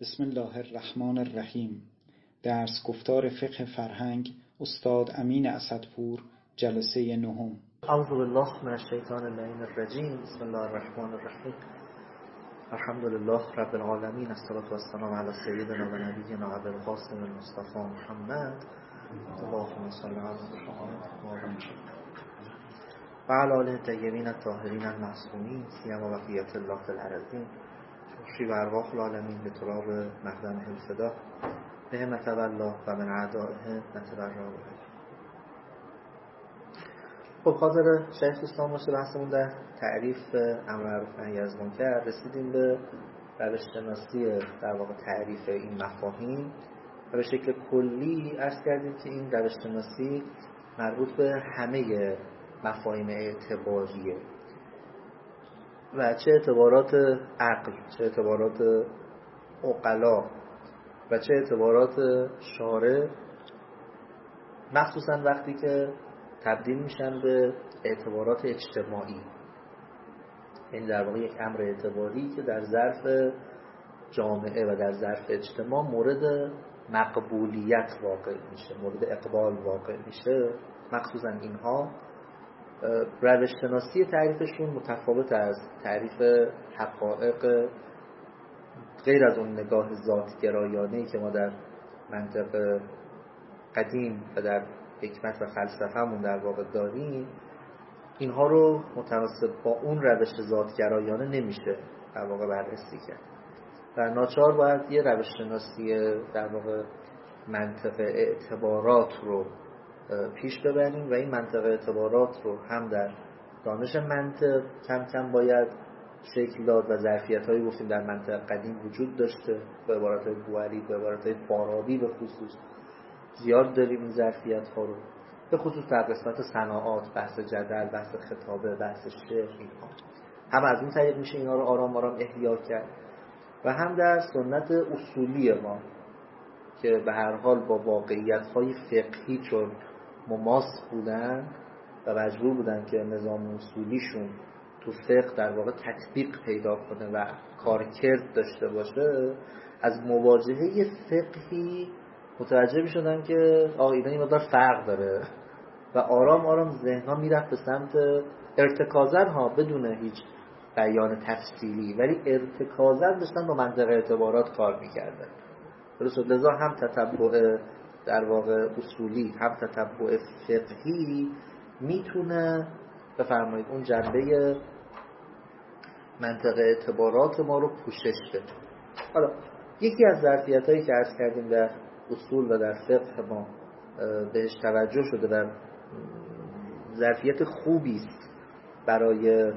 بسم الله الرحمن الرحیم. درس گفتار فقه فرهنگ استاد امین اسدپور، جلسه نهم. اعوذ بالله من الشیطان اللعین الرجیم. بسم الله الرحمن الرحیم. الحمد لله رب العالمین، الصلاة والسلام علی سیدنا و نبینا ابی القاسم المصطفى محمد اللهم صل علی محمد و آل و علی آله الطیبین الطاهرین المعصومین سیما بقیة الله فی الارضین شی و ارواح العالمین به تراب مقدم الفدا به نتولا و من اعدائه نتبرا. خب خاطر شیخ دوستان باشه بحثمون در تعریف امر معروف نهی از منکر رسیدیم به روش شناسی در واقع تعریف این مفاهیم و به شکل کلی عرض کردیم که این روش شناسی مربوط به همه مفاهیم اعتباریه و چه اعتبارات عقل، چه اعتبارات عقلا و چه اعتبارات شارع، مخصوصا وقتی که تبدیل میشن به اعتبارات اجتماعی. این در واقع یک امر اعتباری که در ظرف جامعه و در ظرف اجتماع مورد مقبولیت واقع میشه، مورد اقبال واقع میشه. مخصوصا اینها روش شناسی تعریفشون متفاوت از تعریف حقایق غیر از اون نگاه ذات‌گرایانه‌ای که ما در منطق قدیم و در حکمت و فلسفه‌مون در واقع داریم. اینها رو متناسب با اون روش ذات‌گرایانه نمیشه در واقع بررسی کرد. در ناچار باید یه روش شناسی در واقع منطق اعتبارات رو پیش ببریم و این منطق اعتبارات رو هم در دانش منطق کم کم باید شکل داد و ظرفیت‌هایی گفتیم در منطق قدیم وجود داشته، به عبارت‌های بوئری، به عبارت‌های فارابی به خصوص زیاد داریم این ظرفیت‌ها رو، به خصوص در قسمت صناعات، بحث جدل، بحث خطابه، بحث شعر، اینها هم از این طریق میشه اینا رو آرام آرام احیا کرد و هم در سنت اصولی ما که به هر حال با واقعیت‌های فقهی چون مماس بودن و مجبور بودن که نظام اصولیشون تو فقه در واقع تطبیق پیدا کنه و کارکرد داشته باشه، از مواجهه فقهی متوجه می شدن که اینا این مقدار فرق داره و آرام آرام ذهنها میرفت به سمت ارتکازن ها بدون هیچ بیان تفصیلی، ولی ارتکازن داشتن با منطق اعتبارات کار میکردن. درست، لذا هم تتبع در واقع اصولی هم تتبع فقهی میتونه بفرمایید اون جنبه منطق اعتبارات ما رو پوشش بده. حالا یکی از ظرفیت‌هایی که عرض کردیم در اصول و در فقه ما بهش توجه شده و ظرفیت خوبی است برای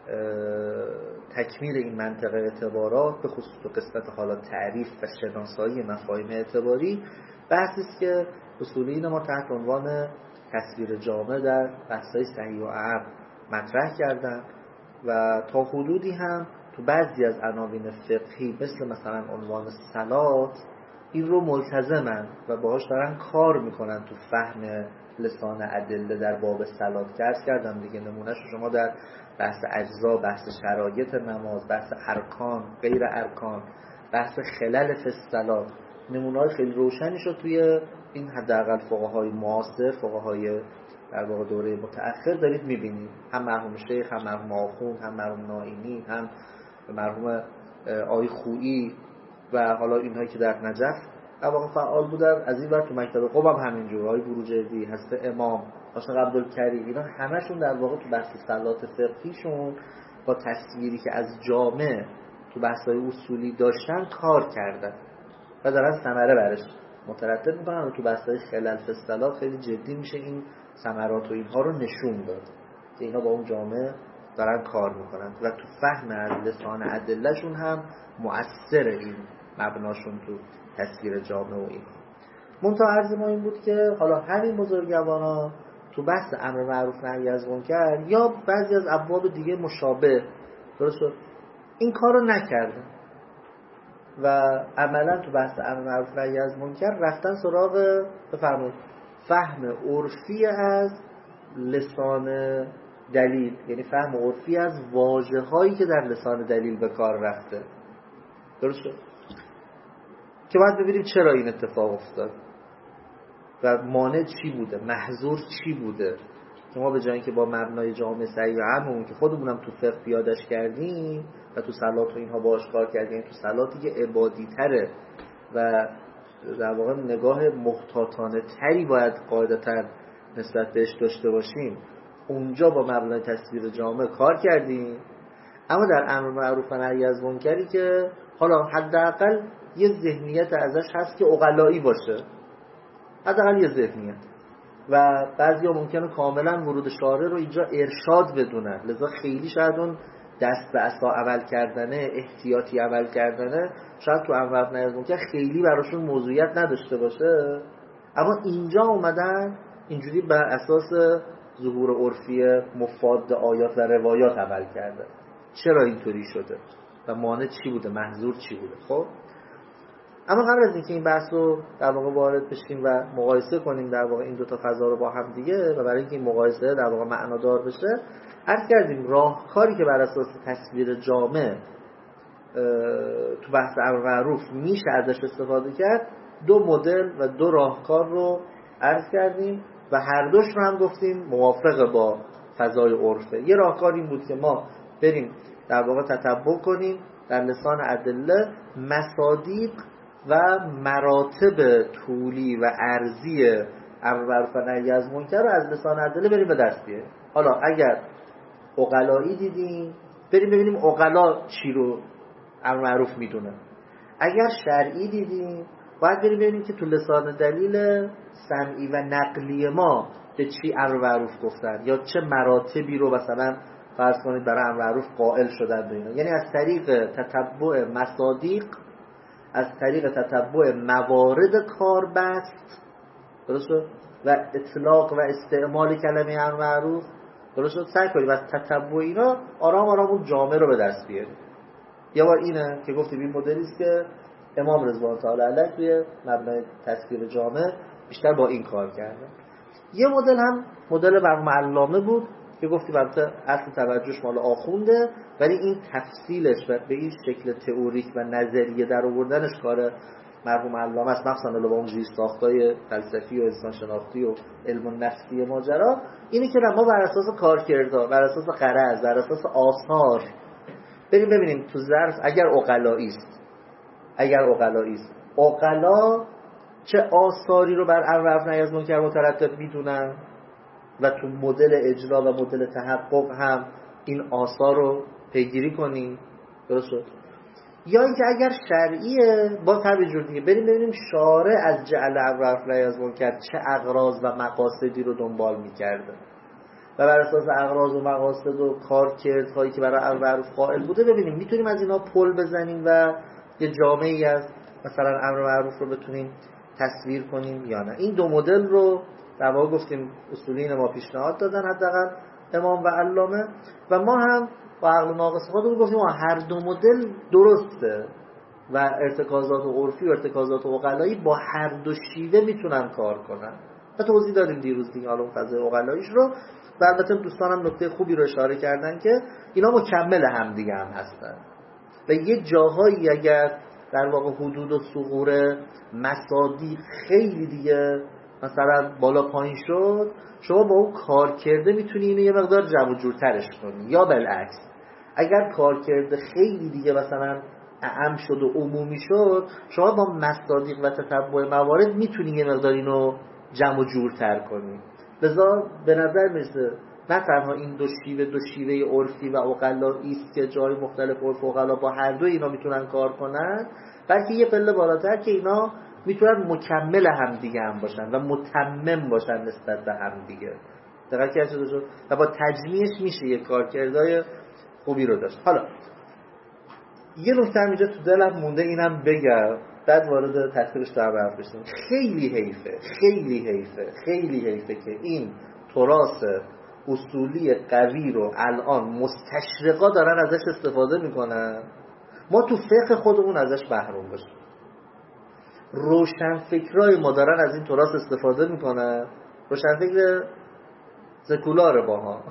تکمیل این منطقه اعتبارات، به خصوص تو قسمت حالا تعریف و شناسایی مفاهیم اعتباری، بحثی است که اصولیین ما تحت عنوان تصویر جامع در بحث‌های صحیح و اعم مطرح کردن و تا حدودی هم تو بعضی از عناوین فقهی مثلا عنوان صلات این رو ملتزمن و باهاش دارن کار میکنن تو فهم لسان ادله در باب صلات. درس کردم دیگه، نمونهش شما در بحث اجزا، بحث شرایط نماز، بحث ارکان، غیر ارکان، بحث خلل فی الصلات، نمونه‌های خیلی روشنی شد توی این حداقل فقهای معاصر، فقهای در واقع دوره متأخر دارید میبینید، هم مرحوم شیخ، هم مرحوم آخوند، هم مرحوم نائینی، هم مرحوم آقای خویی و حالا اینهایی که در نجف در واقع فعال بودن. از این ور تو مکتب قم هم همینجور، آقای بروجردی، حضرت امام، حاج عبدالکریم، اینا همشون در واقع تو بحث صلات فقهیشون با تصویری که از جامع تو بحث‌های اصولی داشتن کار کردن و دارن ثمره برش مترتب میکنن و تو بحث‌های خلل فی الصلات خیلی جدی میشه این ثمرات و اینها رو نشون داد که اینا با اون جامعه دارن کار میکنن و تو فهم از لسان ادلهشون هم مؤثر این مبناشون تو تصویر جامعه و اینها. منتها عرض ما این بود که حالا همین بزرگواران تو بحث امر معروف نهی از منکر یا بعضی از ابواب دیگه مشابه، درست، این کار رو نکردن و عملا تو بحث امر معروف نهی از منکر رفتن سراغ بفرمایید فهم عرفی از لسان دلیل، یعنی فهم عرفی از واژه‌هایی که در لسان دلیل به کار رفته. درست شد؟ که باید ببینیم چرا این اتفاق افتاد و مانع چی بوده، محظور چی بوده، که ما به جای اینکه با مبنای جامع صحیح و عاممون که خودمونم تو فقه پیادش کردیم و تو صلات و اینها باش کار کردیم، تو صلاتی که عبادی تره و در واقع نگاه محتاطانه تری باید قاعدتاً نسبت بهش داشته باشیم، اونجا با مبنای تصویر جامع کار کردیم. اما در امر معروف و نهی از منکری که حالا حداقل یه ذهنیت ازش هست که عقلایی باشه، حداقل یه ذهنیت، و بعضیا ممکنه کاملا ورود شارع رو اینجا ارشاد بدونن، لذا خیلی شاید اون دست به عصا عمل کردنه، احتیاطی عمل کردنه شاید تو امر معروف و نهی از منکر خیلی براشون موضوعیت نداشته باشه، اما اینجا اومدن اینجوری بر اساس ظهور عرفی مفاد آیات و روایات عمل کرده. چرا اینطوری شده و مانع چی بوده، محظور چی بوده؟ خب اما قبل از اینکه این بحث رو در واقع وارد بشیم و مقایسه کنیم در واقع این دو تا فضا رو با هم دیگه و برای اینکه این مقایسه در واقع معنادار بشه، عرض کردیم راهکاری که بر اساس تصویر جامع تو بحث امر معروف میشه ازش استفاده کرد، دو مدل و دو راهکار رو عرض کردیم و هر دوش رو هم گفتیم موافق با فضای عرفه. یه راهکار این بود که ما بریم در واقع تتبع کنیم در لسان ادله مصادیق و مراتب طولی و عرضی امر معروف و نهی از منکر رو از لسان ادله بریم به دست بیاریم. حالا اگر عقلایی دیدیم بریم ببینیم عقلا چی رو امر معروف میدونه، اگر شرعی دیدیم باید بریم ببینیم که تو لسان دلیل سمعی و نقلی ما به چی امر معروف گفتن یا چه مراتبی رو مثلا فرض کنید برای امر معروف قائل شدن به اینا. یعنی از طریق تتبع مصادیق، از طریق تتبع موارد کاربست، درست شد، و اطلاق و استعمال کلمه امر معروف، درست شد، سعی کنید از تتبع اینا آرام آرام اون جامعه رو به دست بیارید. یه بار اینه که گفتیم این مدلی است که امام رضوان تعالی علیه توی مبنای تصویر جامع بیشتر با این کار کرده. یه مدل هم مدل مرحوم علامه بود که گفتیم البته اصل توجهش مال آخونده، ولی این تفصیلش و به این شکل تئوریک و نظریه در آوردنش کار مرحوم علامه است، مخصوصا با اون زیرساختای فلسفی و انسان شناختی و علم النفسی ماجرا. اینه که ما بر اساس کارکردها، بر اساس غرض، بر اساس آثار بریم ببینیم تو ظرف اگر عقلایی است، عقلا چه آثاری رو بر امر معروف و نهی از منکر مترتب میدونن و تو مدل اجرا و مدل تحقق هم این آثار رو پیگیری کنیم، درست شد. یا اینکه اگر شرعیه با تعبیر دیگه بریم ببینیم شارع از جعل امر معروف و نهی از منکر چه اغراض و مقاصدی رو دنبال میکرده و بر اساس اغراض و مقاصد و کارکردهایی که برای امر معروف قائل بوده ببینیم میتونیم از اینا پل بزنیم و یه جامعه‌ای از مثلا امر معروف رو بتونیم تصویر کنیم یا نه. این دو مدل رو در واقع گفتیم اصولین ما پیشنهاد دادن حداقل امام و علامه، و ما هم با عقل ناقص خودمون گفتیم هر دو مدل درسته و ارتکازات عرفی و ارتکازات عقلایی با هر دو شیوه میتونن کار کنن و توضیح دادیم دیروز دیگه حالا اون فضای عقلاییش رو. و البته دوستانم نکته خوبی رو اشاره کردن که اینا مکمل هم دیگه هم هستن و یه جاهایی اگر در واقع حدود و ثغور مصادیق خیلی دیگه مثلا بالا پایین شد، شما با اون کار کرده میتونی اینو یه مقدار جمع و جورترش کنی، یا بالعکس اگر کار کرده خیلی دیگه مثلا اعم شد و عمومی شد، شما با مصادیق و تتبع موارد میتونی یه مقدار اینو جمع و جورتر کنی. لذا به نظر میرسه نه تنها این دو شیوه عرفی و عقلایی است که جای مختلف عرف و عقلا با هر دو اینا میتونن کار کنن، بلکه یه پله بالاتر که اینا میتونن مکمل هم دیگه هم باشن و متمم باشن نسبت به هم دیگه. دقیق که شد و با تجمیعش میشه یه کارکردهای خوبی رو داشت. حالا یه نکته اینجا تو دلم مونده اینم بگم بعد وارد تصویرش در حرف بشیم. خیلی حیفه که این تراث اصولی قوی رو الان مستشرقا دارن ازش استفاده میکنن، ما تو فقه خودمون ازش محروم بشیم. روشنفکرای ما دارن از این تراث استفاده میکنن، روشنفکر سکولار باها،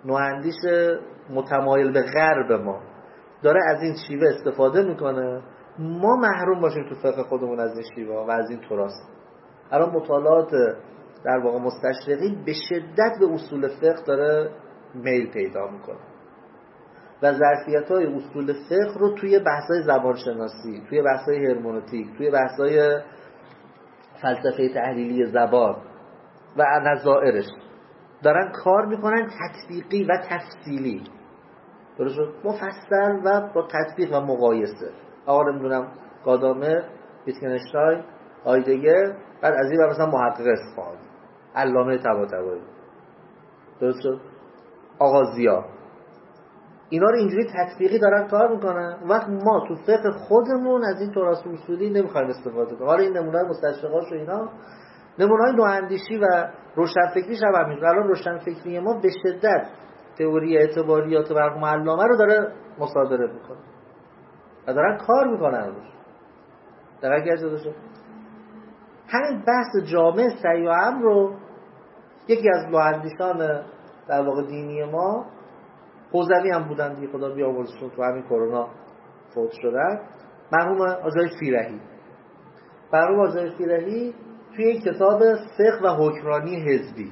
نواندیش متمایل به غرب ما داره از این شیوه استفاده میکنه ما محروم باشیم تو فقه خودمون از این شیوه و از این تراث. الان مطالعات در واقع مستشرقی به شدت به اصول فقه داره میل پیدا میکنه و ظرفیت‌های اصول فقه رو توی بحث‌های زبانشناسی، توی بحث‌های هرمنوتیک، توی بحث‌های فلسفه تحلیلی زبان و نظائرش دارن کار میکنن، تطبیقی و تفصیلی، درست شد؟ مفصل و با تطبیق و مقایسه. آقا نمیدونم گادامر، ویتگنشتاین، هایدگر، بعد از این مثلا محقق اصفهانی، علامه طباطبایی، درست شد؟ آقا ضیا، اینا رو اینجوری تطبیقی دارن کار میکنن. وقت ما تو فقه خودمون از این تراث اصولی نمیخوایم استفاده کنیم. حالا این نمونه مستشرقاش و اینا نمونه‌های نواندیشی و روشنفکریش هم همین. الان روشنفکری ما به شدت تئوری اعتباریات مرحوم علامه رو داره مصادره میکنه و دارن کار میکنن روش. دقیق گرده شد. همین بحث جامع سعی و امر رو یکی از نواندیشان در واقع دینی ما، حوزوی هم بودن دیگه، خدا بیامرزشون، تو همین کرونا فوت شدن، مرحوم آجای فیرحی. مرحوم آجای فیرحی توی این کتاب فقه و حکمرانی حزبی،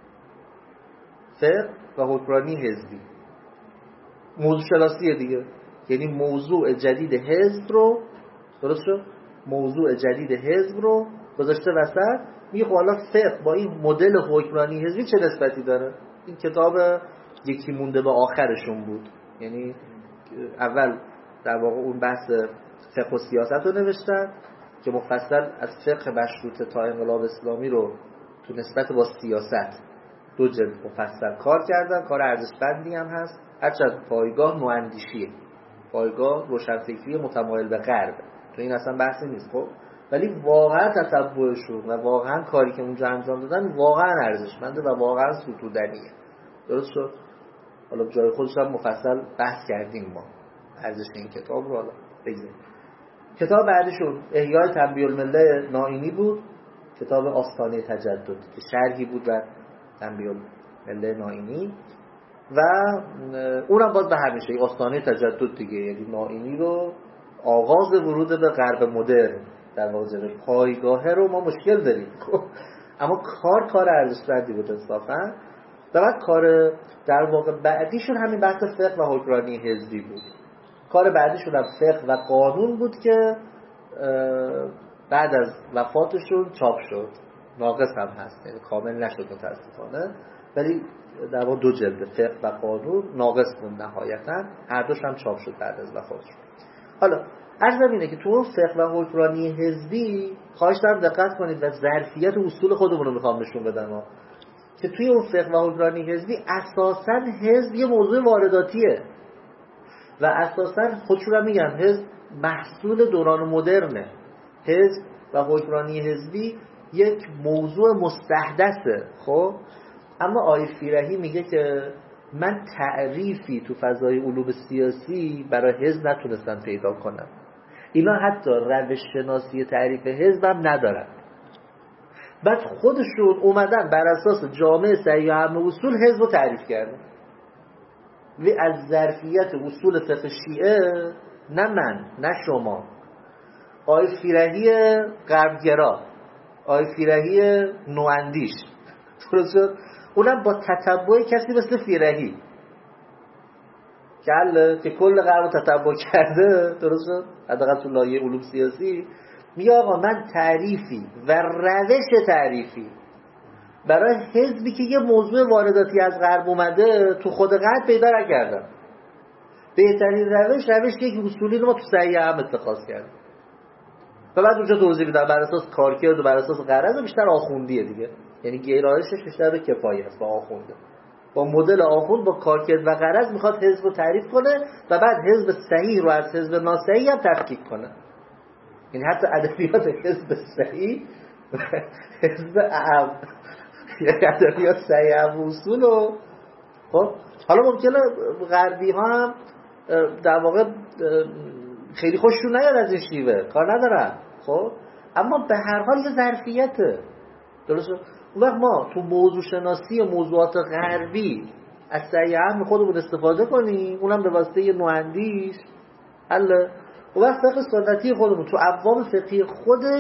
فقه و حکمرانی حزبی، موضوع شناسیه دیگه، یعنی موضوع جدید حزب رو، درست شد؟ موضوع جدید حزب رو گذاشته وسط، میگه حالا فقه با این مدل حکمرانی حزبی چه نسبتی داره. این کتاب یکی مونده به آخرشون بود، یعنی اول در واقع اون بحث فقه و سیاست رو نوشتن که مفصل از فقه مشروطه تا انقلاب اسلامی رو تو نسبت با سیاست 2 جلد مفصل کار کردن. کار ارزشمندی هم هست، هرچند پایگاه نواندیشیه، پایگاه روشنفکری متمایل به غرب، تو این اصلا بحثی نیست خب، ولی واقعا تتبعشون و واقعا کاری که اونجا انجام دادن واقعا ارزشمنده و واقعا ستودنیه. درست شد؟ حالا جای خودش هم مفصل بحث کردیم ما ارزش این کتاب رو. حالا بگذاریم کتاب بعدشون احیای تنبیه المله نائینی بود، کتاب آستانه تجدد که شرحی بود بر تنبیه المله نائینی و اونم باز به همیشه آستانه تجدد دیگه، یعنی نائینی رو آغاز ورود به غرب مدرن در واقع پایگاه رو ما مشکل داریم اما کار ارزشمندی بود انصافا. و بعد کار در واقع بعدیشون همین بحث فقه و حکمرانی حزبی بود. کار بعدیشون هم فقه و قانون بود که بعد از وفاتشون چاپ شد، ناقص هم هست، یعنی کامل نشد متاسفانه، ولی در واقع 2 جلد فقه و قانون ناقص بود نهایتا، هر دوش هم چاپ شد بعد از وفاتشون. حالا عرضم اینه که تو اون فقه و حکمرانی حزبی خواهش دارم دقت کنید و ظرفیت اصول خودمون رو میخوام نشون بدم که توی اون فقه و حکمرانی حزبی اساساً حزب یه موضوع وارداتیه و اساساً خودشون هم میگن حزب محصول دوران مدرنه. حزب و حکمرانی حزبی یک موضوع مستحدثه. خب اما آقای فیرحی میگه که من تعریفی تو فضای علوم سیاسی برای حزب نتونستم پیدا کنم. اینا حتی روش شناسی تعریف حزب هم ندارن. بعد خودشون اومدن بر اساس جامع سعی و امر اصول حزب رو تعریف کردن. و از ظرفیت اصول فقه شیعه نه من نه شما، آقای فیرحی غربگرا، آقای فیرحی نواندیش، درست شد؟ اونم با تتبع کسی مثل فیرحی که کل غرب رو تتبع کرده، درست شد؟ حداقل تو لایه علوم سیاسی میگه آقا من تعریفی و روش تعریفی برای حزبی که یه موضوع وارداتی از غرب اومده تو خود غرب پیدا نکردم. بهترین روشی که اصولی رو ما تو سعی هم اتخاذ کردیم و بعد اونجا توضیح میدم بر اساس کارکرد و بر اساس غرض بیشتر آخوندیه دیگه، یعنی گرایشش بیشتر به کفایت است، با آخونده، با مدل آخوند با کارکرد و غرض میخواد حزب رو تعریف کنه و بعد حزب صحیح رو از حزب ناصحیح هم تفکیک کنه. یعنی حتی ادبیات حزب صحیح و حزب اعم، یعنی ادبیات صحیح اعم اصول رو خب حالا ممکنه غربی ها هم در واقع خیلی خوششون نیاد از این شیوه، کار ندارن خب، اما به هر حال یه ظرفیته. درسته؟ اون وقت ما تو موضوع شناسی موضوعات غربی از سعی اهم خودمون استفاده کنیم، اونم به واسطه یه نواندیش حل. و وقت فقه سنتی خودمون تو ابواب فقهی خودش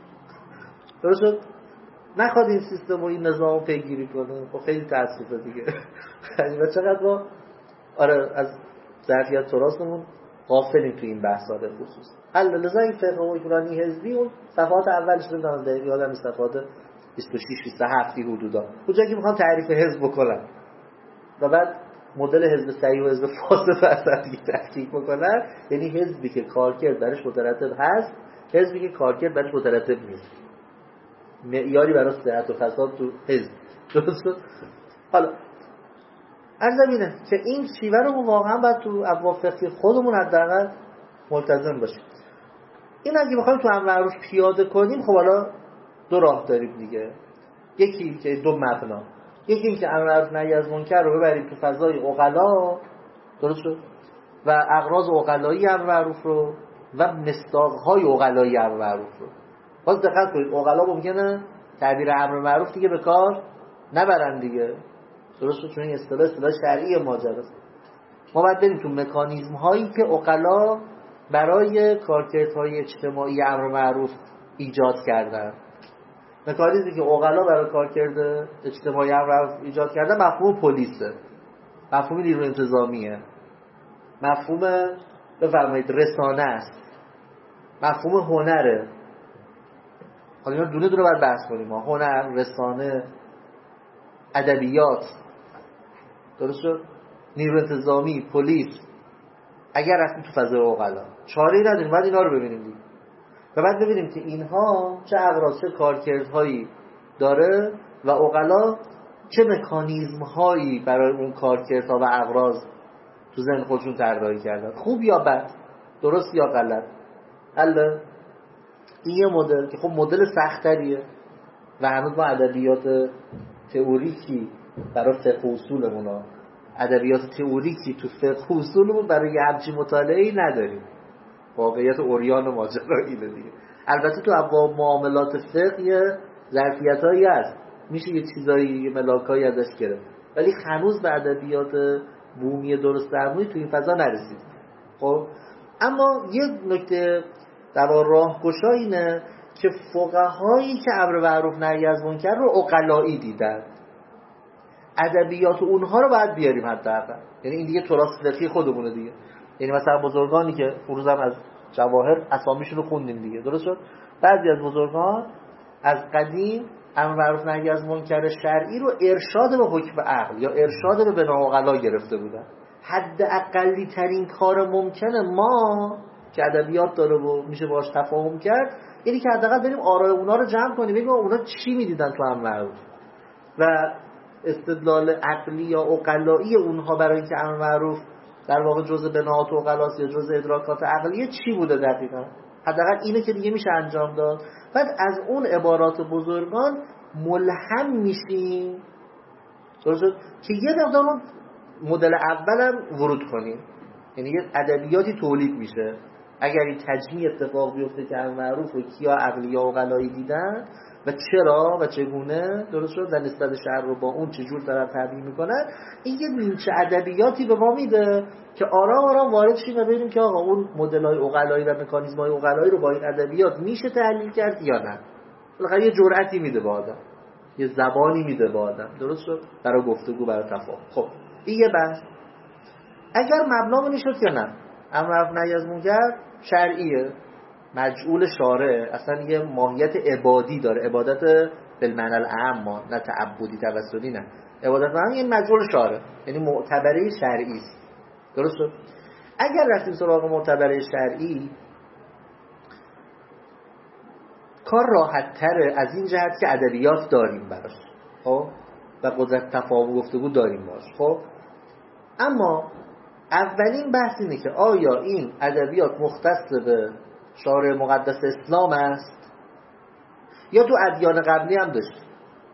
درست نخواد این سیستم و این نظام پیگیری کنه. خب خیلی تأسفه دیگه. و چقدر ما از ظرفیت تراثمون غافلیم تو این بحث‌ها به خصوص. لذا این فقه اوکرانی حزبی اون صفحات اولش نمیدونم دقیقاً یادم صفحات 26 27 حدودا اونجا که میخوان تعریف حزب بکنن و بعد مدل حزب صحیح و حزب فاسد اصلا دیگه تحقیق بکنن، یعنی حزبی که کارکرد برش مترتب هست، حزبی که کارکرد برش مترتب نیست، معیاری برای صحت و فساد تو حزب. درست؟ حالا عرضم اینه که این شیوه رو واقعا باید تو ابواب فقهی خودمون حداقل ملتزم باشیم. این اگه بخوایم تو امر معروف پیاده کنیم، خب حالا دو راه داریم دیگه. یکی که دو مبنا، یکی این که امر معروف نهی از منکر رو ببریم تو فضای عقلا، درست شد، و اغراض عقلایی امر معروف رو و مصداق‌های عقلایی امر معروف رو. باز دقت کنید، عقلا ممکنه تعبیر امر معروف دیگه به کار نبرن دیگه، درست شد، چون این اصطلاح شرعی ماجراست. ما باید بریم تو مکانیزم هایی که عقلا برای کارکردهای اجتماعی امر معروف ایجاد کردن. مکانیزمی که عقلا برای کارکرد اجتماعی امر معروف ایجاد کردن مفهوم پلیسه، مفهوم نیروی انتظامیه، مفهوم بفرمایید رسانه است، مفهوم هنره. حالا اینا دونه دونه باید بحث کنیم. ما هنر، رسانه، ادبیات، درست شد، نیروی انتظامی، پلیس. اگر رفتیم تو فضای عقلا چاره‌ای نداریم، باید اینا رو ببینیم دیگه. و بعد ببینیم که اینها چه اغراض چه کارکردهایی داره و عقلا چه مکانیزم‌هایی برای اون کارکردها و اغراض تو ذهن خودشون طراحی کردن، خوب یا بد، درست یا غلط. این یه مدل که خب مدل سخت‌تریه و هنوز ما ادبیات تئوریکی برای فقه اصولمون، ادبیات تئوریکی تو فقه اصولمون برای همچین مطالعه‌ای نداریم. واقعیت اوریان و ماجرا اینه دیگه. البته تو ابواب معاملات فقه یه ظرفیتایی هست، میشه یه چیزایی، یه ملاکایی ازش گرفت، ولی هنوز به ادبیات بومی درست درمونی تو این فضا نرسید. خب اما یه نکته در راهگشا اینه که فقهایی که امر معروف نهی از منکر رو عقلایی دیدن، ادبیات اونها رو باید بیاریم حداقل. یعنی این دیگه تراث فقهی خودمونه دیگه. یعنی مثلا بزرگانی که فروزم از جواهر اسامیشون رو خوندیم دیگه، درست شد، بعضی از بزرگان از قدیم امر معروف نهی از منکر شرعی رو ارشاد به حکم عقل یا ارشاد به بنا عقلا گرفته بودن. حد اقلی ترین کار ممکنه ما که ادبیات داره و میشه باهاش تفاهم کرد، یعنی که حداقل بریم آرای اونا رو جمع کنیم، ببینیم اونا چی میدیدن تو امر معروف و استدلال عقلی یا عقلایی اونها برای اینکه امر معروف در واقع جزء بناات عقلاست یا جزء ادراکات عقلیه چی بوده دقیقاً. حداقل اینه که دیگه میشه انجام داد. بعد از اون عبارات بزرگان ملهم میشیم، درست شد، که یه مقدار مدل اولم ورود کنیم. یعنی یه ادبیاتی تولید میشه اگر این تجمیع اتفاق بیفته که امر معروف رو کیا عقلی یا عقلایی دیدن و چرا و چگونه، درست شد، و نسبت شرع رو با اون چجور دارن تبیین میکنن. این یه نیمچه ادبیاتی به ما میده که آرام آرام وارد شیم و ببینیم که آقا اون مدل‌های عقلایی و مکانیزم‌های عقلایی رو با این ادبیات میشه تحلیل کرد یا نه. بالاخره یه جرأتی میده به آدم، یه زبانی میده به آدم، درست شد، برای گفتگو، برای تفاهم. خب این یه بحث. اگر مبنامون شد یا نه امر معروف نهی از منکر شرعیه، مجعول شارع، اصلا یه ماهیت عبادی داره، عبادت بالمعنی العام، نه تعبدی توسلی، نه عبادت معنی این مجعول شارع، یعنی معتبره شرعی است، درست شد. اگر رفتیم سراغ معتبره شرعی کار راحت تره از این جهت که ادبیات داریم براش، خب، و قدرت تفاهم گفتگو داریم باش. خب اما اولین بحث اینه که آیا این ادبیات مختص به شارع مقدس اسلام است یا تو ادیان قبلی هم داشتیم.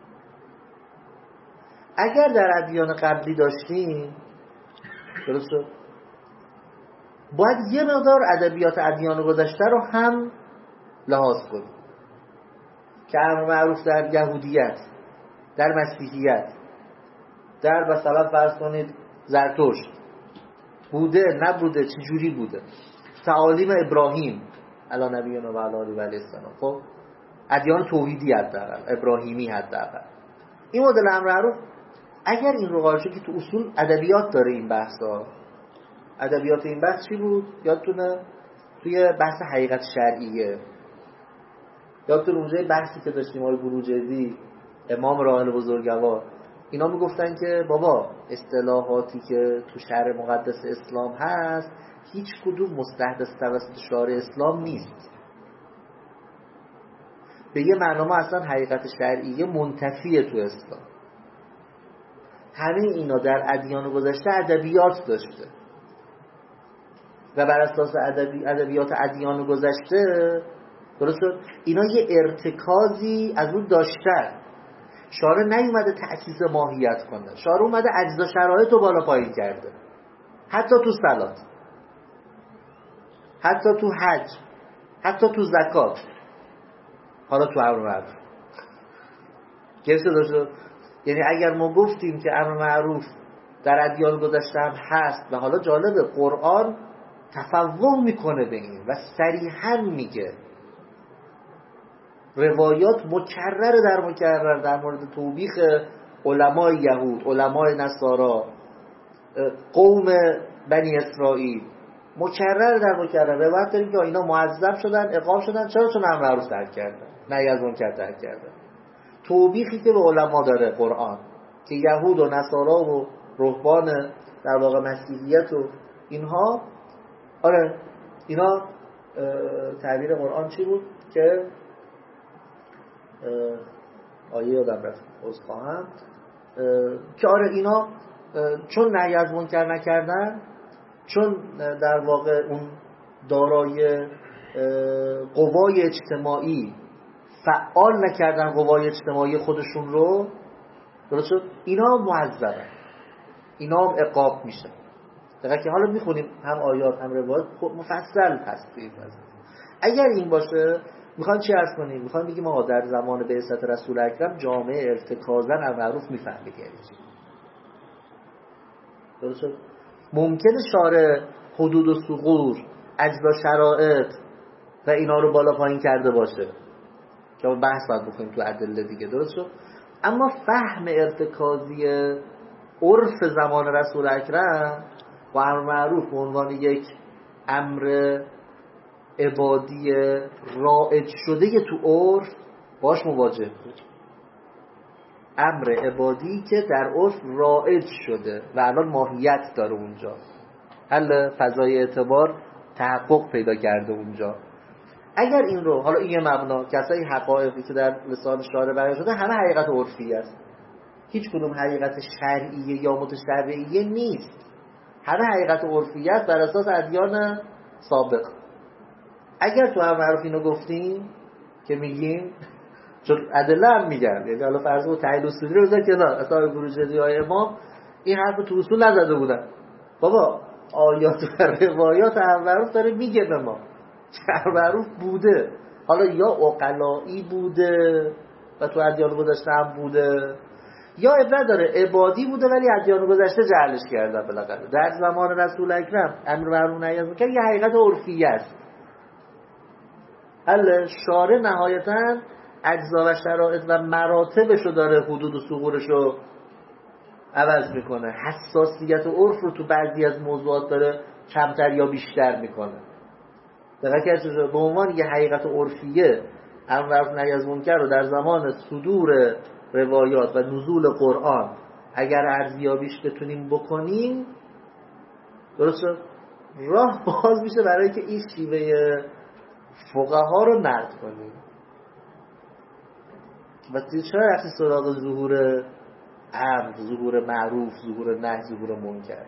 اگر در ادیان قبلی داشتیم، درست شد، باید یه مقدار ادبیات ادیان گذشته رو هم لحاظ کنیم که امر معروف در یهودیت، در مسیحیت، در مثلا فرض کنید زرتشت بوده نبوده، چه جوری بوده. تعالیم ابراهیم علی نبینا و علی آله و السلام. خب ادیان توحیدی حداقل ابراهیمی حداقل. این مدل امر معروف اگر این رو قائل شد که تو اصول ادبیات داره این بحثا. ادبیات این بحث چی بود؟ یادتونه توی بحث حقیقت شرعیه، یادتون اونجای بحثی که داشتیم آقای بروجردی امام راحل بزرگوار اینا میگفتن که بابا اصطلاحاتی که تو شرع مقدس اسلام هست هیچ کدوم مستحدث توسط شارع اسلام نیست. به یه معنا ما اصلا حقیقت شرعیه منتفیه تو اسلام. همه اینا در ادیان گذشته ادبیات داشته و بر اساس ادبیات ادیان گذشته درست شد اینا یه ارتکازی از اون داشتن. شارع نیومده تأسیس ماهیت کنه، شارع اومده اجزا شرایط رو بالا پایین کرده، حتی تو صلات، حتی تو حج، حتی تو زکات، حالا تو امر معروف. گرفته داشت. یعنی اگر ما گفتیم که امر معروف در ادیان گذشته هم هست و حالا جالبه قرآن تفوق میکنه به این و صریحا میگه، روایات مکرر در مورد توبیخ علمای یهود، علمای نصارا، قوم بنی اسرائیل، مکرر روایت داریم که اینا معذب شدن، عقاب شدن. چرا؟ چون امر معروف ترک کردن، نهی از منکر ترک کردن. توبیخی که به علما داره قرآن که یهود و نصارا و رهبان در واقع مسیحیت و اینها، آره اینا تعبیر قرآن چی بود که آیه یادم رفت عذر خواهم که آره اینا چون نهی از منکر نکردن، چون در واقع اون دارای قوای اجتماعی فعال نکردن قوای اجتماعی خودشون رو، درست شد، اینا معذبن، اینا هم عقاب میشن. دقیقا که حالا میخونیم هم آیات هم روایات مفصل هست. اگر این باشه میخوان چی عرض کنیم؟ میخوان بگیم آقا در زمان بعثت رسول اکرم جامعه ارتکازاً امر معروف میفهمید یعنی چی. درست شد؟ ممکنه شارع حدود و ثغور، اجزا شرائط و اینا رو بالا پایین کرده باشه که بحث باید بکنیم تو ادله دیگه، درست شد؟ اما فهم ارتکازی عرف زمان رسول اکرم و امر معروف به عنوان یک امر عبادی رائج شده تو عرف باش مواجه بود. امر عبادی که در عرف رائج شده و الان ماهیت داره اونجا، حل فضای اعتبار تحقق پیدا کرده اونجا. اگر این رو حالا این یه مبنا کسایی حقایقی که در لسان شارع بیان شده همه حقیقت عرفی است، هیچ کدوم حقیقت شرعیه یا متشرعیه نیست، همه حقیقت عرفی است بر اساس ادیان سابق. اگر تو هم معروف اینو گفتیم که میگیم چون ادله هم میگن، یعنی حالا فرض کنید تعیین اصولی رو بذار کنار، اصلا بروجردی های امام این حرف تو اصول نزده بودن. بابا آیات و روایات امر معروف داره میگه به ما امر معروف بوده، حالا یا عقلایی بوده و تو ادیان گذشته هم بوده، یا عبرت داره عبادی بوده ولی ادیان گذشته جعلش کردن بالاخره. در زمان رسول اکرم امر معروف نهی از منکر یه حقیقت عرفی است. حالا شارع نهایتاً اجزا و شرایط و مراتبشو داره، حدود و ثغورشو عوض میکنه، حساسیت و عرف رو تو بعضی از موضوعات داره کمتر یا بیشتر میکنه. دقیقاً به عنوان یه حقیقت عرفیه امر معروف نهی از منکر رو در زمان صدور روایات و نزول قرآن اگر ارزیابیش بتونیم بکنیم، درست شد، راه باز میشه برای که این شیوه فقها رو نقد کنیم. و چرا رفتی سراغ ظهور امر، ظهور معروف، ظهور نهی، ظهور منکر؟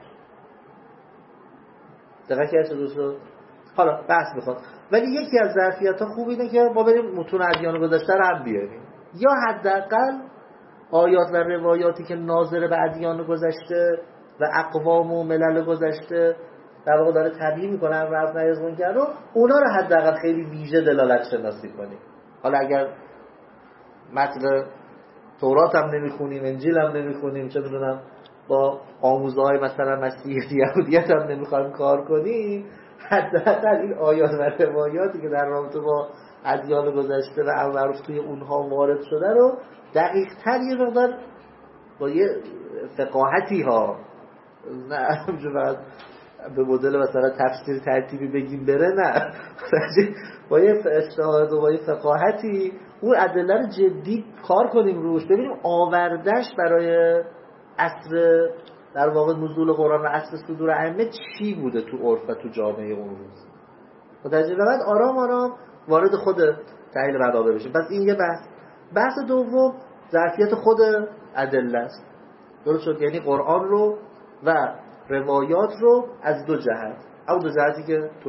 دقیقا که چه شد؟ حالا بحث میخواد، ولی یکی از ظرفیت‌ها خوب اینه که ما بریم متون ادیان گذشته رو هم بیاریم، یا حداقل آیات و روایاتی که ناظر به ادیان گذشته و اقوام و ملل گذشته در واقع داره تبیین میکنه امر معروف نهی از منکر رو، اونا رو حداقل خیلی ویژه دلالت شناسی کنیم. حالا اگر متن تورات هم نمیخونیم، انجیل هم نمیخونیم، چه میدونم با آموزهای مثلا مسیحیت یهودیت هم نمیخوایم کار کنیم، حداقل این آیات و روایاتی که در رابطه با ادیان گذشته و امر معروف توی اونها وارد شده رو دقیق‌تر یه مقدار با یه فقاهتی ها، نه همونجور به مدل مثلا تفسیر ترتیبی بگیم بره، نه با یه اجتهاد و با یه فقاهتی اون ادله رو جدی کار کنیم روش، ببینیم آوردش برای عصر در واقع نزول قرآن و عصر صدور ائمه چی بوده تو عرف و تو جامعه اون روز. متوجه بعد آرام آرام وارد خود تحلیل منابع بشیم. پس این یه بحث دوم ظرفیت خود ادله است. درست شد؟ یعنی قرآن رو و روایات رو از دو جهت، اما دو جهتی که تو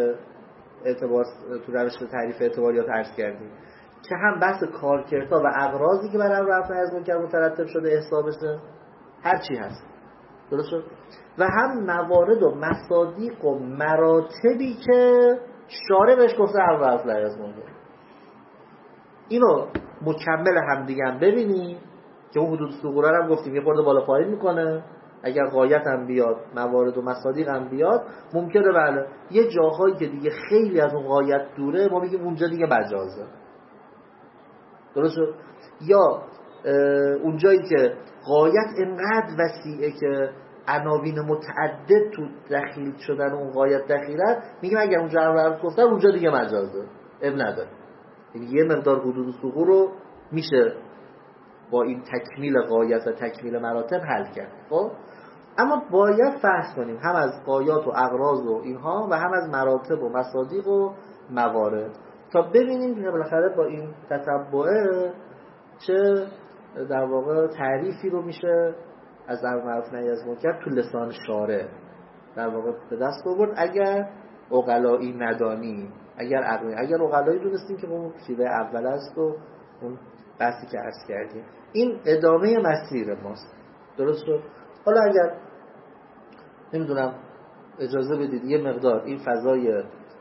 روش تعریف اعتباریات عرض کردیم که هم بحث کارکردها و اغراضی که برای رفع از منکر مترتب شده احساب بشه، هر چی هست، درست شد، و هم موارد و مصادیق و مراتبی که شارع بهش گفته امر رفع از منکر. اینو مکمل هم دیگه هم ببینیم که اون حدود صغورا هم گفتیم یه خورده بالا پایین میکنه، اگر غایت هم بیاد موارد و مصادیق هم بیاد ممکنه بله یه جاهایی که دیگه خیلی از اون غایت دوره ما میگیم اونجا دیگه مجازه، درست شد، یا اونجایی که غایت انقدر وسیعه که عناوین متعدد تو دخیل شدن اون غایت دخیلن، میگیم اگر اونجا رو گفتن اونجا دیگه مجازه، اب نداره. یعنی یه مقدار حدود صغور رو میشه با این تکمیل غایت و تکمیل مراتب حل کرد. خب اما باید فحص کنیم هم از غایات و اغراض و اینها و هم از مراتب و مصادیق و موارد تا ببینیم که بالاخره با این تتبعه چه در واقع تعریفی رو میشه از امر معروف نهی از منکر تو لسان شارع در واقع به دست آورد اگر عقلایی ندانی، اگر عقلایی دونستیم که اون شیوه اول است و اون بحثی که عرض کردیم. این ادامه مسیر ماست، درست شد. حالا اگر نمیدونم اجازه بدید یه مقدار این فضای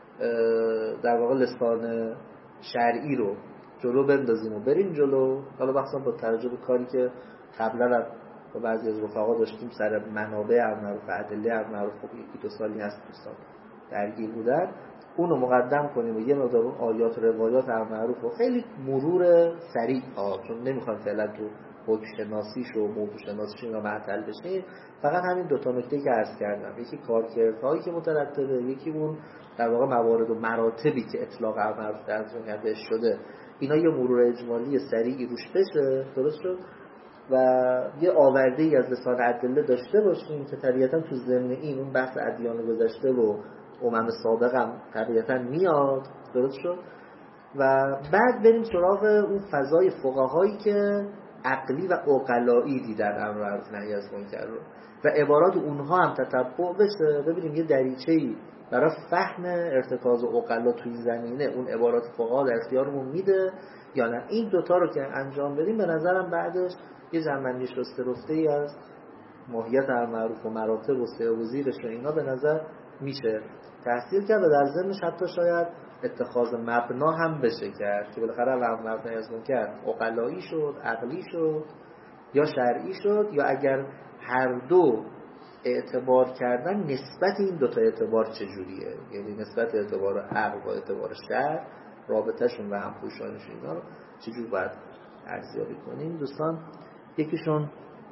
در واقع لسان شرعی رو جلو بندازیم و بریم جلو، حالا بخصوصا با توجه به کاری که قبلا با بعضی از رفقا داشتیم سر منابع امر معروف و ادله امر معروف، یکی دو سالی هست دوستان درگیر بودن، اونو مقدم کنیم و یه مقدار اون آیات و روایات امر معروف رو خیلی مرور سریع چون نمیخوام فعلا تو حکم شناسیش و موضوع شناسیش اینا معطل بشیم، فقط همین دو تا نکته که عرض کردم، یکی کارکردهایی که مترتبه، یکی اون در واقع موارد و مراتبی که اطلاق امر معروف در بهش شده، اینا یه مرور اجمالی سریعی روش بشه، درست شد، و یه آورده‌ای از لسان ادله داشته باشیم که طبیعتاً تو ضمن این اون بحث ادیان گذشته و امم سابق هم طبیعتاً میاد، درست شد، و بعد بریم سراغ اون فضای فقهایی که عقلی و عقلایی دیدن امر معروف نهی از منکر رو و عبارات اونها هم تتبع بشه، ببینیم یه دریچه‌ای برای فهم ارتکاز عقلا تو این زمینه اون عبارات فقها در اختیارمون میده یا نه. این دوتا رو که انجام بدیم به نظرم بعدش یه جنبندی شسته رفته‌ای از ماهیت امر معروف و مراتب و سه و زیرش و اینا به نظر میشه تحصیل کرد و در ضمنش حتی شاید اتخاذ مبنا هم بشه کرد که بالاخره امر معروف نهی از منکر عقلایی شد، عقلی شد یا شرعی شد، یا اگر هر دو اعتبار کردن نسبت این دوتا اعتبار چجوریه، یعنی نسبت اعتبار عقل و اعتبار شرع رابطهشون و همپوشانش اینا چجور باید ارزیابی کنیم. دوستان یکیشون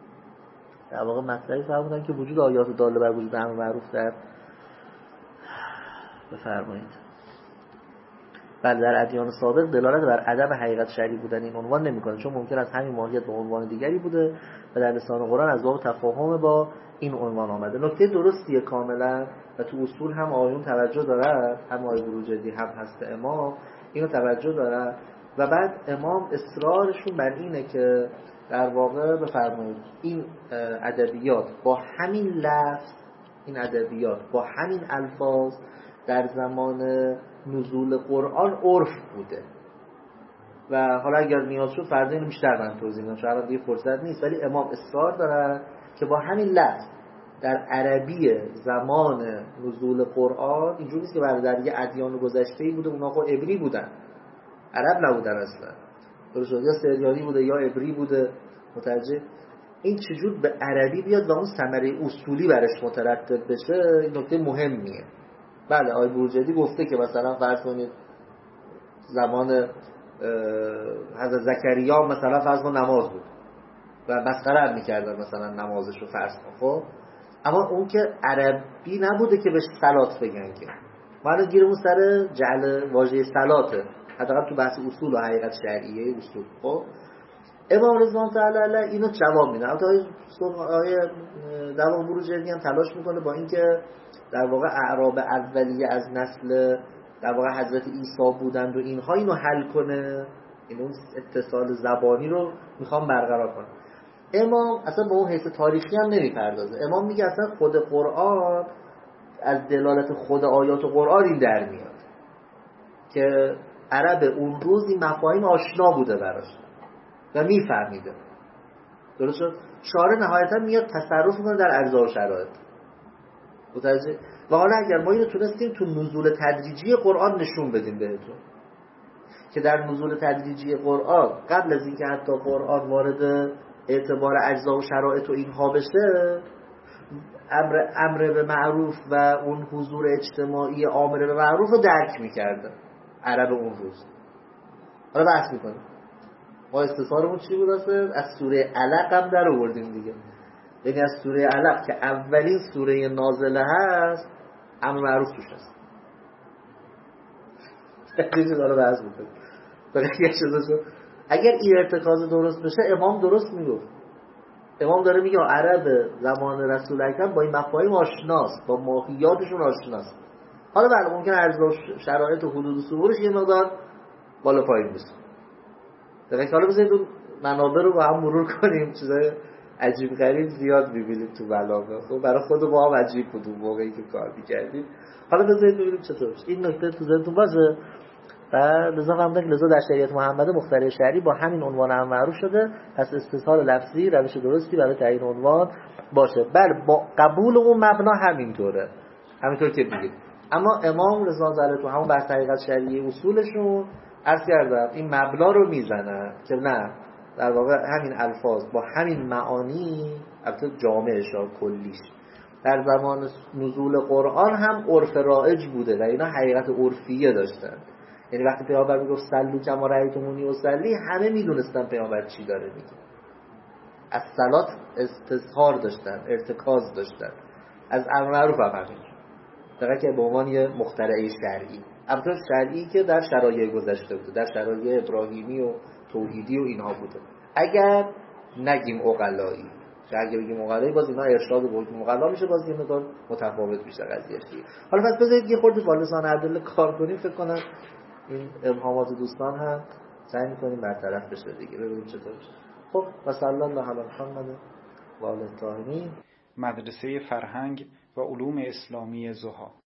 در واقع مطلبی فرمودن که وجود آیات داله بر وجود امر معروف در بفرمایید بله در ادیان سابق دلالت بر عدم حقیقت شرعی بودن این عنوان نمی‌کنه، چون ممکن است همین ماهیت به عنوان دیگری بوده و در لسان قرآن از باب تفاهم با این عنوان آمده. نکته درستیه کاملا و تو اصول هم آیون توجه داره، هم آیه بروجردی هم هست امام اینو توجه داره و بعد امام اصرارشون بر اینه که در واقع بفرمایید این ادبیات با همین لفظ، این ادبیات با همین الفاظ در زمان نزول قرآن عرف بوده و حالا اگر نیاز شد فردا اینو بیشتر من توضیح میدم، شاید دیگه فرصت نیست، ولی امام اصرار دارن که با همین لفظ در عربی زمان نزول قرآن، اینجوری نیست که در یه ادیان گذشته‌ای بوده اونا خب عبری بودن، عرب نبودن اصلا، درست یا سریانی بوده یا عبری بوده، متوجه این چجور به عربی بیاد و اون ثمره اصولی برش مترتب بشه، این نکته مهمیه. بله آقای بروجردی گفته که مثلا فرض کنید زمان حضرت زکریا مثلا فرض کن نماز بود و مسخره می‌کردن مثلا نمازش رو فرض کن. خب اما اون که عربی نبوده که بهش صلات بگن، که ما گیرمون سر جعل واژه صلاته، حداقل تو بحث اصول و حقیقت شرعیه اصول. خب امام رضوان تعالی علیه اینو جواب میده. البته آیه در واقع بروجردی هم تلاش میکنه با اینکه در واقع اعراب اولیه از نسل در واقع حضرت عیسی بودند و اینها اینو حل کنه، این اون اتصال زبانی رو میخوام برقرار کنه. امام اصلا با اون حیث تاریخی هم نمیپردازه. امام میگه اصلا خود قرآن از دلالت خود آیات قرآن این در میاد که عرب اون روز این مفاهیم آشنا بوده براش و میفهمیده. درست شد؟ شارع نهایتا میاد تصرف کنه در اجزا و شرایط. متوجه؟ و حالا اگر ما اینو تونستیم تو نزول تدریجی قرآن نشون بدیم بهتون که در نزول تدریجی قرآن قبل از اینکه حتی قرآن وارد اعتبار اجزا و شرایط و اینها بشه، امر به معروف و اون حضور اجتماعی امر به معروف رو درک میکرده عرب اون روز. حالا بحث میکنیم ما استثارمون چی بود؟ از سوره علق هم در آوردیم دیگه. یعنی از سوره علق که اولین سوره نازله هست امر معروف توش هست. چیزی داره بحث میکنیم. اگر این ارتکاز درست بشه امام درست میگفت. امام داره میگه عرب زمان رسول اکرم با این مفاهیم آشناست، با ماهیاتشون آشناست. حالا بله ممکنه اجزا شرایط و حدود و ثبورش یه مقدار بالا پایین بشه. در حالا بذارید اون منابع رو با هم مرور کنیم. چیزای عجیب غریب زیاد می‌بینیم تو بلاغه. خب برای خود ما هم عجیب بود اون موقعی که کار می‌کردیم. حالا بذارید ببینیم چطور میشه. این نکته تو ذهنتون باشه. و لذا فهمیدم که لذا در شریعت محمد مخترع شرعی با همین عنوان هم معروف شده. پس استثار لفظی روش درستی برای تعیین عنوان باشه. بله با قبول اون مبنا همینطوره. همینطور که میگید. اما امام رضوان الله تو همون بحث حقیقت شرعی اصولشون عرض کردم این مبنا رو میزنن که نه در واقع همین الفاظ با همین معانی البته جامعش کلیش در زمان نزول قرآن هم عرف رایج بوده و اینا حقیقت عرفیه داشتن. یعنی وقتی پیامبر میگفت سلو کما رأیتمونی اصلی همه میدونستن پیامبر چی داره میگه. از صلات استظهار داشتن، ارتکاز داشتن. از امر معروف هم همین. دقیقا که به عنوان یه مخترع شرعی، البته شرعی که در شرایع گذشته بوده، در شرایع ابراهیمی و توحیدی و اینها بوده. اگر نگیم عقلایی، اگر بگیم عقلایی باز اینا ارشاد و حکم عقلا میشه، باز یه مقدار متفاوت میشه قضیهش دیگه. حالا پس بذارید یه خورده با لسان عدل کار کنیم، فکر کنم این ابهامات دوستان هم سعی می‌کنیم برطرف بشه دیگه، ببینیم چطور میشه. خب و صلی الله علی محمد و آل الطاهرین. مدرسه فرهنگ و علوم اسلامی ضحی.